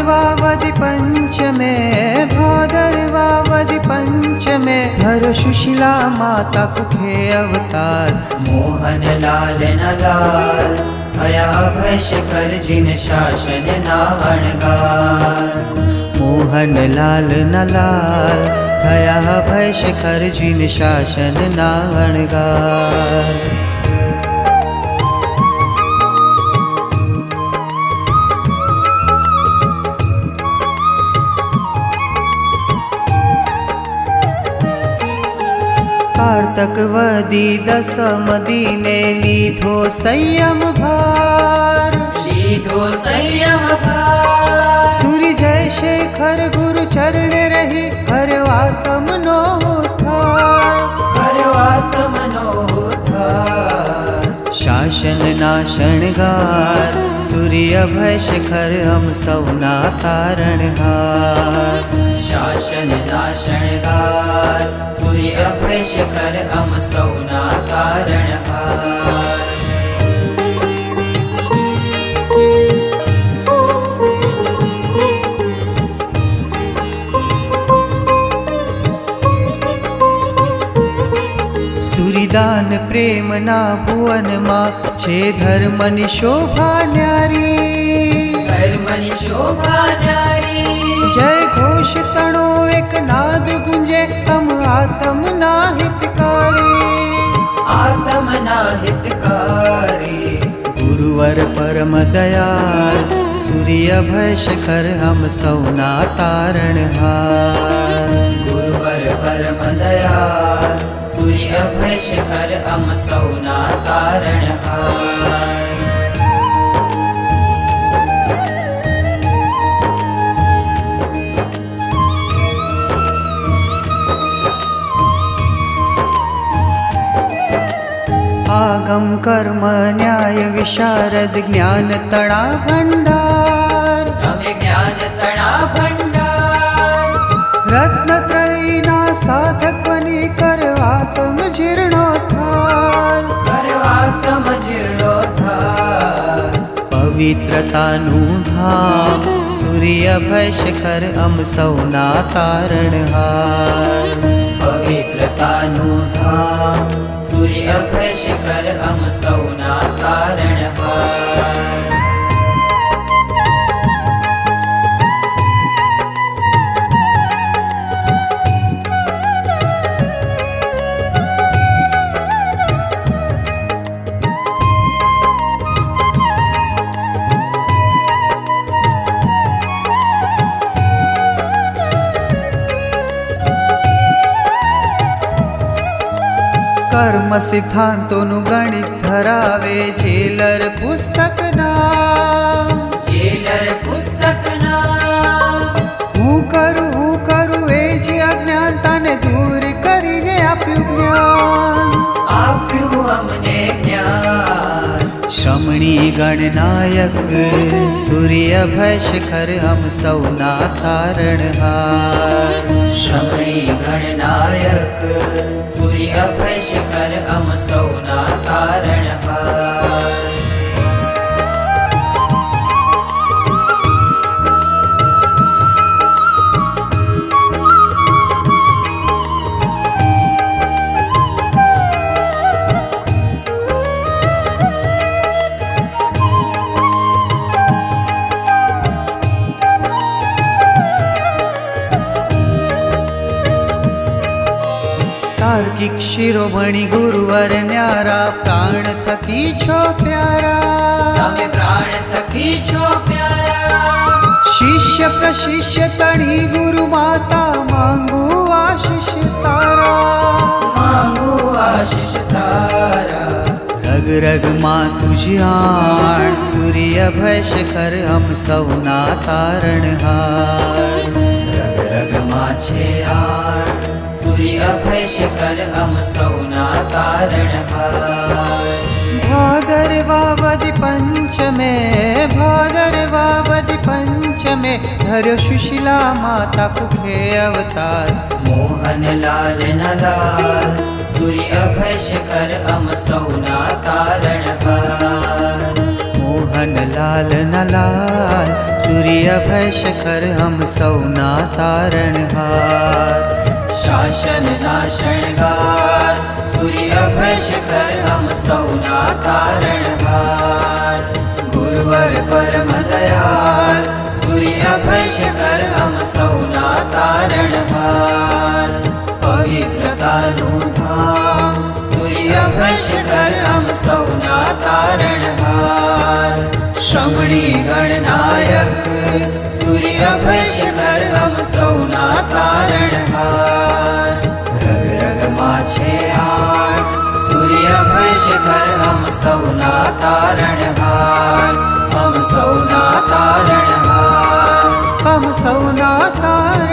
भादरवावधि पंचमे, भादरवावधि पंचमे धर सुशीला माता कुखे अवतार। मोहन लाल न लाल भया भय शिखर जिन शासन ना अणगार। मोहन लाल न लाल भया भय शिखर जिन शासन ना अणगार। कार्तक वदी दसम दीने लीधो संयम भार। लीधो संयम भार। सूर्य जय शेखर गुरु चरण रही हरवातम नो थार। हरवातम नो थार। शासन ना शणगार, सूर्य भय शिखर हम सौना तारणहार। शासन ना शणगार, सूर्य अभय शिखर हम सौना तारणहार। सूर्यदान प्रेम ना भुवन माँ छे धर्मनि शोभा न्यारी। धर्मनि शोभा न्यारी। जय घोष तणो एक नाद गुंजे हम आत्म ना हितकारी। आत्म ना हितकारी। गुरुवर परम दयाल, सूर्य भय शिखर हम सौना तारणहार। गुरुवर परम दयाल, सूर्य अभय शिखर हम सौना तारणहार। आगम कर्म न्याय विशारद ज्ञान तणा भंडार। हमें ज्ञान तणा भंडार। रत्नत्रयीना साधक बनी करवातम जीर्णोद्धार। करवातम जीर्णोद्धार। पवित्रतानु धाम, सूर्य भय शिखर हम सौना तारणहार। पवित्रतानु धाम, सूर्य अभय शिखर हम सौना तारणहार। कर्म सिद्धांतोनु गणित धरावे जेलर पुस्तक नाम। जेलर पुस्तक नाम। हूँ करू ए जी अज्ञानता ने दूर करीने आप्यु ज्ञान। आप्यु हमने ज्ञान। श्रमणी गणनायक, सूर्य भय शिखर हम सौना तारणहार। श्रमणी गणनायक, सूर्य अभय शिखर हम सौना तारणहार। तार्किक शिरोमणि गुरुवर न्यारा, प्राण थकी छो प्यारा। हमें प्राण थकी छो प्यारा। शिष्य प्रशिष्य तणी गुरु माता, मांगू आशीष तारा। मांगू आशीष तारा। रग रग माँ तुझी आण, सूर्य भय शिखर हम सौना तारणहार। रग रग माँ छे आण, सूर्य अभय शिखर हम सौना तारणहार। भादरवावधि पंचमे, भादरवावधि पंचमे धर सुशीला माता कुखे अवतार। मोहन लाल न लाल, सूर्य अभय शिखर हम सौना तारणहार। मोहन लाल न लाल सूर्य भय शिखर हम सौना तारणहार शासन ना शृंगार सूर्य भय शिखर हम सौना तारणहार गुरुवर परम दयाल सूर्य भय शिखर हम सौना तारणहार पवित्रतानु धाम सूर्य भय शिखर हम सौना तारणहार श्रमणी गणनायक सूर्य भय शिखर हम सौना तारणहार रग रग माछे आठ सूर्य भय शिखर हम सौना तारणहार हम सौना तारणहार हम सौना तारणहार।